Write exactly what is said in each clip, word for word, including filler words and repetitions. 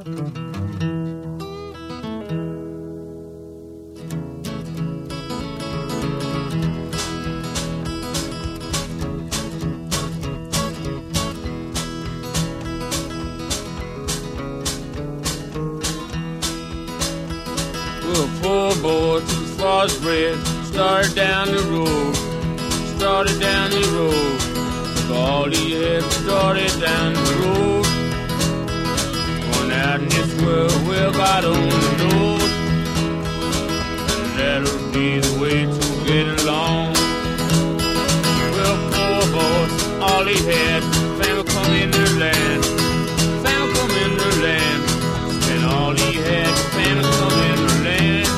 Poor boy took his father's bread, started down the road, started down the road. Took all he had, started down the road. Going out in this world, well, God only knows. And that'll be the way to get along. Well, poor boy, all he had, family come in the land, family come in the land. And all he had, family come in the land.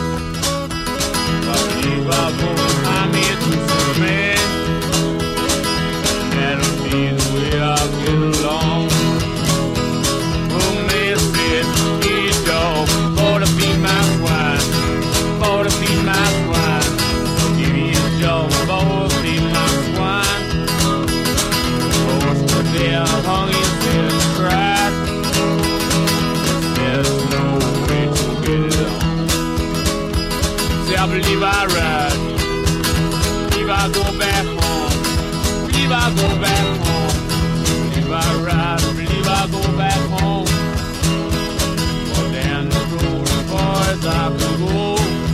I'm going behind me to some man, and that'll be the way I'll get along. Oh, man said, hey dog, for to feed my swine, for to feed my swine. Give me a dog, for to feed my swine. Oh, stood there, hung his head and cried. There's no way to get it on. See, I believe I ride. I go back home, believe I go back home, believe I ride, believe I go back home. Or down the road as far as I can go.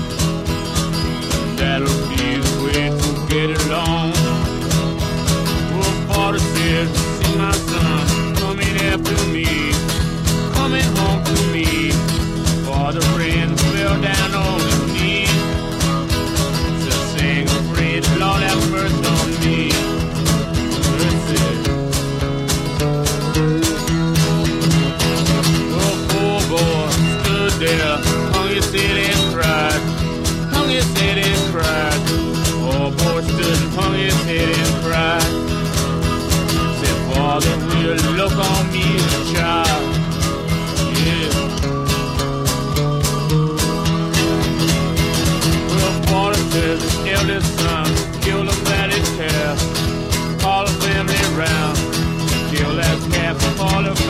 That'll be the way to get along. Oh, father said, see my son coming after me, coming home to me. Father ran, fell down on his knees. Lord have mercy on me. Mercy. Oh, poor boy stood there, hung his head and cried, hung his head and cried. Oh, boy stood and hung his head and cried. Said, Father, will you look on me as a child? Yeah. Well, Father said, the eldest son, kill the fatted calf, call the family round, kill that calf, call the